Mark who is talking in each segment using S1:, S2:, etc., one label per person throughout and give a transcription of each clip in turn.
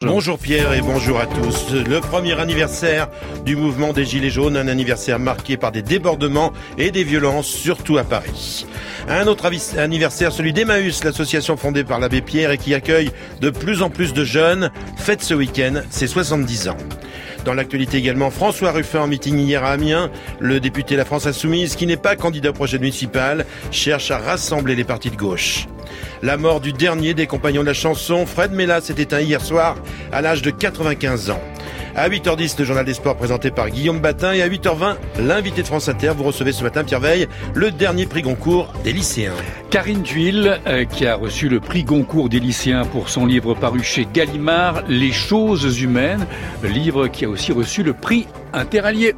S1: Bonjour Pierre et bonjour à tous. Le premier anniversaire du mouvement des Gilets jaunes, un anniversaire marqué par des débordements et des violences, surtout à Paris. Un autre anniversaire, celui d'Emmaüs, l'association fondée par l'abbé Pierre et qui accueille de plus en plus de jeunes, fête ce week-end ses 70 ans. Dans l'actualité également, François Ruffin en meeting hier à Amiens. Le député La France Insoumise, qui n'est pas candidat au projet municipal, cherche à rassembler les partis de gauche. La mort du dernier des compagnons de la chanson, Fred Mella, s'est éteint hier soir à l'âge de 95 ans. À 8h10, le journal des sports présenté par Guillaume Batin et à 8h20, l'invité de France Inter. Vous recevez ce matin, Pierre Veille, le dernier prix Goncourt des lycéens.
S2: Karine Thuil, qui a reçu le prix Goncourt des lycéens pour son livre paru chez Gallimard, Les choses humaines, le livre qui a aussi reçu le prix Interallié.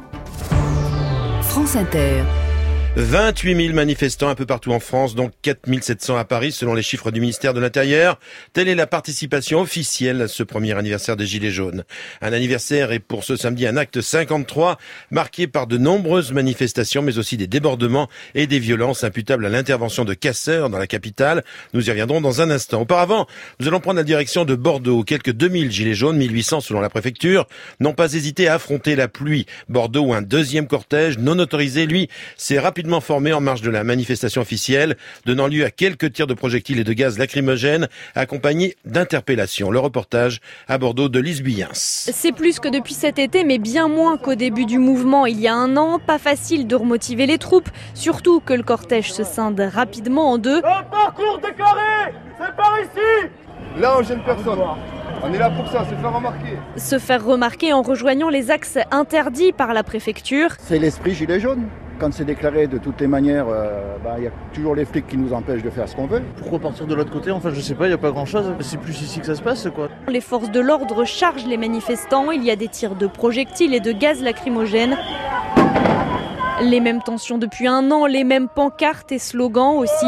S3: France Inter.
S1: 28 000 manifestants un peu partout en France, dont 4 700 à Paris, selon les chiffres du ministère de l'Intérieur. Telle est la participation officielle à ce premier anniversaire des Gilets jaunes. Un anniversaire et pour ce samedi un acte 53, marqué par de nombreuses manifestations, mais aussi des débordements et des violences imputables à l'intervention de casseurs dans la capitale. Nous y reviendrons dans un instant. Auparavant, nous allons prendre la direction de Bordeaux. Quelques 2000 Gilets jaunes, 1800 selon la préfecture, n'ont pas hésité à affronter la pluie. Bordeaux, où un deuxième cortège non autorisé, lui, s'est rapidement formé en marge de la manifestation officielle, donnant lieu à quelques tirs de projectiles et de gaz lacrymogènes, accompagnés d'interpellations. Le reportage à Bordeaux de Lise Buyens.
S4: C'est plus que depuis cet été, mais bien moins qu'au début du mouvement il y a un an. Pas facile de remotiver les troupes, surtout que le cortège se scinde rapidement en deux.
S5: Un parcours déclaré, c'est par ici.
S6: Là, on gêne personne. On est là pour ça, se faire remarquer.
S4: Se faire remarquer en rejoignant les axes interdits par la préfecture.
S7: C'est l'esprit gilet jaune. Quand c'est déclaré de toutes les manières, y a toujours les flics qui nous empêchent de faire ce qu'on veut.
S8: Pourquoi partir de l'autre côté? Enfin, je sais pas, il n'y a pas grand-chose. C'est plus ici que ça se passe, quoi.
S4: Les forces de l'ordre chargent les manifestants. Il y a des tirs de projectiles et de gaz lacrymogènes. Les mêmes tensions depuis un an, les mêmes pancartes et slogans aussi.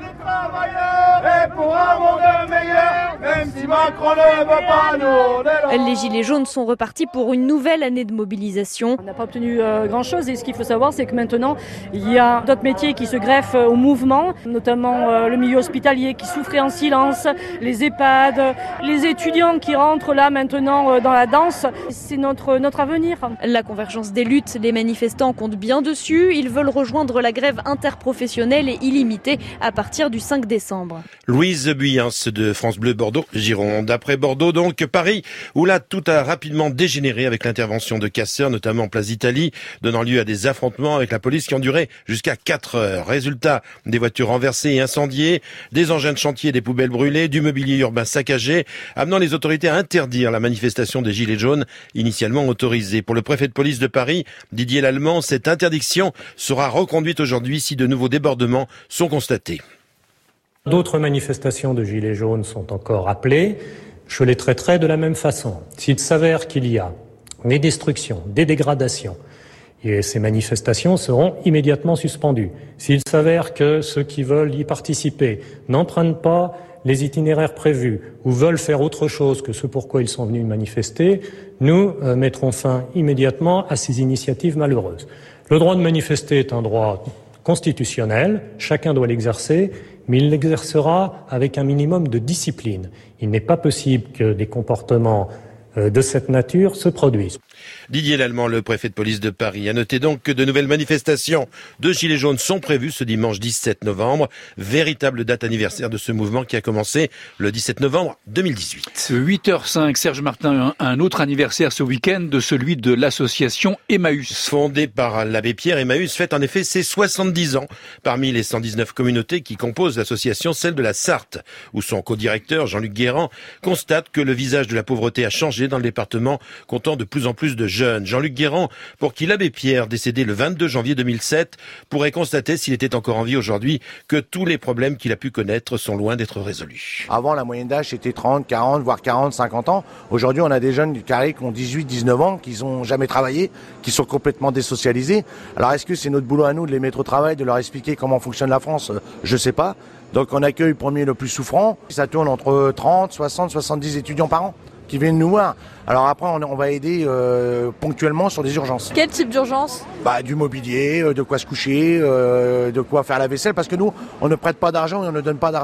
S5: Et pour un monde meilleur, même si Macron ne veut pas nous.
S4: Les Gilets jaunes sont repartis pour une nouvelle année de mobilisation.
S9: On n'a pas obtenu grand-chose et ce qu'il faut savoir, c'est que maintenant, il y a d'autres métiers qui se greffent au mouvement, notamment le milieu hospitalier qui souffrait en silence, les EHPAD, les étudiants qui rentrent là maintenant dans la danse. C'est notre avenir.
S4: La convergence des luttes, les manifestants comptent bien dessus. Ils veulent rejoindre la grève interprofessionnelle et illimitée à partir du 5 décembre.
S1: Louise Buyens de France Bleu Bordeaux-Gironde. Après Bordeaux, donc, Paris, où là, tout a rapidement dégénéré avec l'intervention de casseurs, notamment en place d'Italie, donnant lieu à des affrontements avec la police qui ont duré jusqu'à 4 heures. Résultat, des voitures renversées et incendiées, des engins de chantier et des poubelles brûlées, du mobilier urbain saccagé, amenant les autorités à interdire la manifestation des Gilets jaunes, initialement autorisée. Pour le préfet de police de Paris, Didier Lallemand, cette interdiction sera reconduite aujourd'hui si de nouveaux débordements sont constatés.
S10: D'autres manifestations de Gilets jaunes sont encore appelées. Je les traiterai de la même façon. S'il s'avère qu'il y a des destructions, des dégradations, et ces manifestations seront immédiatement suspendues. S'il s'avère que ceux qui veulent y participer n'empruntent pas les itinéraires prévus ou veulent faire autre chose que ce pourquoi ils sont venus manifester, nous mettrons fin immédiatement à ces initiatives malheureuses. Le droit de manifester est un droit constitutionnel, chacun doit l'exercer, mais il l'exercera avec un minimum de discipline. Il n'est pas possible que des comportements de cette nature se produisent.
S1: Didier Lallemand, le préfet de police de Paris, a noté donc que de nouvelles manifestations de Gilets jaunes sont prévues ce dimanche 17 novembre, véritable date anniversaire de ce mouvement qui a commencé le 17 novembre 2018.
S2: 8h05, Serge Martin, un autre anniversaire ce week-end de celui de l'association Emmaüs.
S1: Fondée par l'abbé Pierre, Emmaüs fête en effet ses 70 ans. Parmi les 119 communautés qui composent l'association, celle de la Sarthe, où son co-directeur Jean-Luc Guérand constate que le visage de la pauvreté a changé dans le département, comptant de plus en plus de jeunes. Jean-Luc Guérand, pour qui l'abbé Pierre, décédé le 22 janvier 2007, pourrait constater, s'il était encore en vie aujourd'hui, que tous les problèmes qu'il a pu connaître sont loin d'être résolus.
S11: Avant, la moyenne d'âge, c'était 30, 40, voire 40, 50 ans. Aujourd'hui, on a des jeunes du carré qui ont 18, 19 ans, qui n'ont jamais travaillé, qui sont complètement désocialisés. Alors, est-ce que c'est notre boulot à nous de les mettre au travail, de leur expliquer comment fonctionne la France? Je sais pas. Donc, on accueille le premier le plus souffrant. Ça tourne entre 30, 60, 70 étudiants par an qui viennent nous voir. Alors après, on va aider ponctuellement sur des urgences.
S4: Quel type d'urgence ?
S11: Du mobilier, de quoi se coucher, de quoi faire la vaisselle, parce que nous, on ne prête pas d'argent et on ne donne pas d'argent.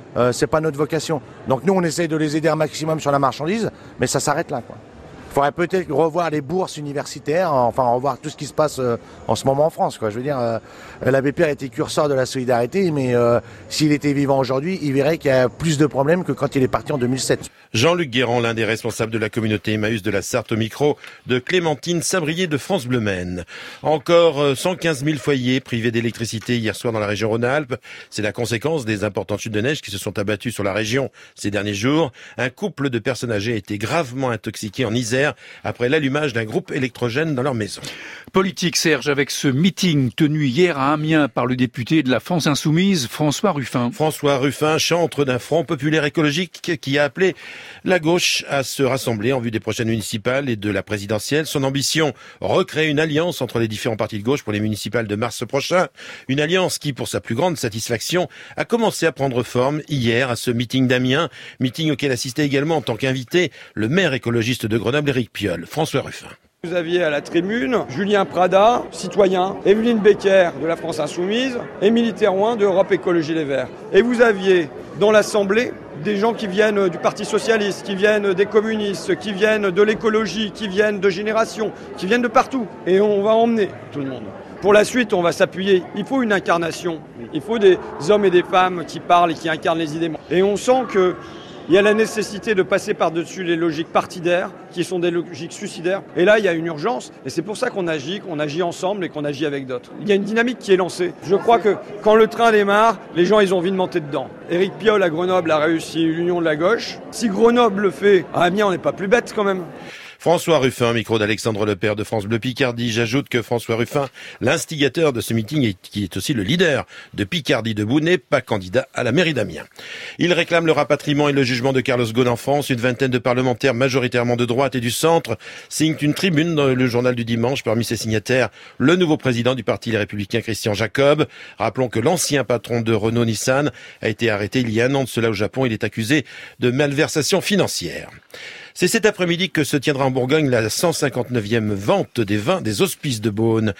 S11: c'est pas notre vocation. Donc nous, on essaye de les aider un maximum sur la marchandise, mais ça s'arrête là, quoi. Il faudrait peut-être revoir les bourses universitaires, enfin revoir tout ce qui se passe en ce moment en France, quoi. Je veux dire, l'abbé Pierre était curseur de la solidarité, mais s'il était vivant aujourd'hui, il verrait qu'il y a plus de problèmes que quand il est parti en 2007.
S1: Jean-Luc Guérand, l'un des responsables de la communauté Emmaüs de la Sarthe, au micro de Clémentine Sabrier de France Bleu Maine. Encore 115 000 foyers privés d'électricité hier soir dans la région Rhône-Alpes. C'est la conséquence des importantes chutes de neige qui se sont abattues sur la région ces derniers jours. Un couple de personnes âgées a été gravement intoxiqué en Isère après l'allumage d'un groupe électrogène dans leur maison.
S2: Politique, Serge, avec ce meeting tenu hier à Amiens par le député de la France Insoumise, François Ruffin.
S1: François Ruffin, chantre d'un front populaire écologique qui a appelé la gauche à se rassembler en vue des prochaines municipales et de la présidentielle. Son ambition, recréer une alliance entre les différents partis de gauche pour les municipales de mars prochain. Une alliance qui, pour sa plus grande satisfaction, a commencé à prendre forme hier à ce meeting d'Amiens. Meeting auquel assistait également en tant qu'invité le maire écologiste de Grenoble, Éric Piolle. François Ruffin.
S12: Vous aviez à la tribune Julien Prada, citoyen, Evelyne Becker de la France Insoumise, Émilie Thérouin de Europe Écologie Les Verts. Et vous aviez dans l'Assemblée des gens qui viennent du Parti Socialiste, qui viennent des communistes, qui viennent de l'écologie, qui viennent de Génération, qui viennent de partout. Et on va emmener tout le monde. Pour la suite, on va s'appuyer. Il faut une incarnation. Il faut des hommes et des femmes qui parlent et qui incarnent les idées. Et on sent que il y a la nécessité de passer par-dessus les logiques partidaires, qui sont des logiques suicidaires. Et là, il y a une urgence. Et c'est pour ça qu'on agit ensemble et qu'on agit avec d'autres. Il y a une dynamique qui est lancée. Je crois que quand le train démarre, les gens, ils ont envie de monter dedans. Éric Piolle à Grenoble a réussi l'union de la gauche. Si Grenoble le fait, à Amiens, on n'est pas plus bête quand même.
S1: François Ruffin, micro d'Alexandre Lepère de France Bleu Picardie. J'ajoute que François Ruffin, l'instigateur de ce meeting et qui est aussi le leader de Picardie Debout, n'est pas candidat à la mairie d'Amiens. Il réclame le rapatriement et le jugement de Carlos Ghosn en France. Une vingtaine de parlementaires majoritairement de droite et du centre signent une tribune dans le journal du dimanche. Parmi ses signataires, le nouveau président du Parti Les Républicains, Christian Jacob. Rappelons que l'ancien patron de Renault-Nissan a été arrêté il y a un an de cela au Japon. Il est accusé de malversation financière. C'est cet après-midi que se tiendra en Bourgogne la 159e vente des vins des Hospices de Beaune.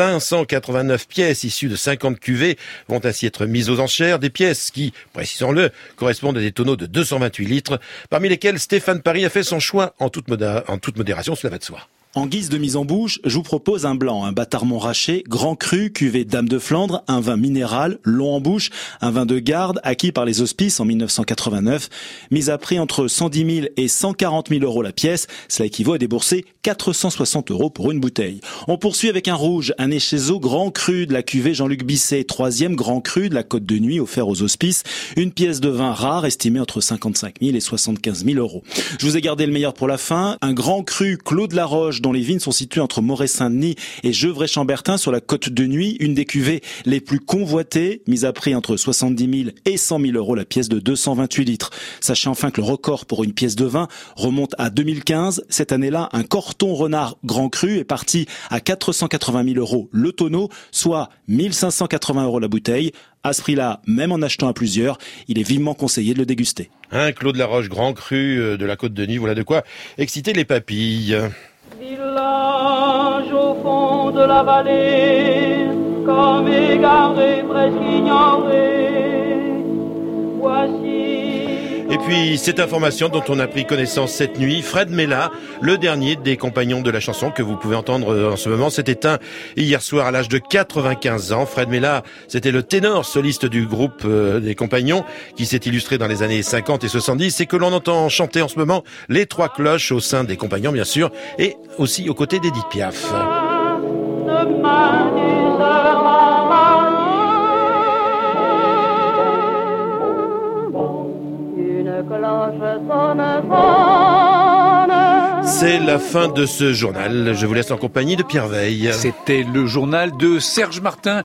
S1: 589 pièces issues de 50 cuvées vont ainsi être mises aux enchères. Des pièces qui, précisons-le, correspondent à des tonneaux de 228 litres, parmi lesquels Stéphane Paris a fait son choix en toute modération, cela va de soi.
S13: En guise de mise en bouche, je vous propose un blanc, un bâtard montrachet, grand cru, cuvée Dame de Flandre, un vin minéral, long en bouche, un vin de garde acquis par les Hospices en 1989, mis à prix entre 110 000 et 140 000 euros la pièce. Cela équivaut à débourser 460 euros pour une bouteille. On poursuit avec un rouge, un Échezeau grand cru de la cuvée Jean-Luc Bisset, 3e grand cru de la Côte de Nuit offert aux Hospices, une pièce de vin rare estimée entre 55 000 et 75 000 euros. Je vous ai gardé le meilleur pour la fin, un grand cru Claude Laroche dont les vignes sont situées entre Moret-Saint-Denis et Gevrey-Chambertin sur la Côte de Nuit, une des cuvées les plus convoitées, mise à prix entre 70 000 et 100 000 euros la pièce de 228 litres. Sachez enfin que le record pour une pièce de vin remonte à 2015. Cette année-là, un Corton Renard Grand Cru est parti à 480 000 euros le tonneau, soit 1580 euros la bouteille. À ce prix-là, même en achetant à plusieurs, il est vivement conseillé de le déguster.
S1: Un Claude Laroche Grand Cru de la Côte de Nuit, voilà de quoi exciter les papilles.
S5: Village au fond de la vallée, comme égaré, presque ignoré, voici.
S1: Et puis, cette information dont on a pris connaissance cette nuit, Fred Mella, le dernier des compagnons de la chanson que vous pouvez entendre en ce moment, s'est éteint hier soir à l'âge de 95 ans. Fred Mella, c'était le ténor soliste du groupe des compagnons qui s'est illustré dans les années 50 et 70 et que l'on entend chanter en ce moment les trois cloches au sein des compagnons, bien sûr, et aussi aux côtés d'Edith Piaf. C'est la fin de ce journal. Je vous laisse en compagnie de Pierre Veille.
S2: C'était le journal de Serge Martin.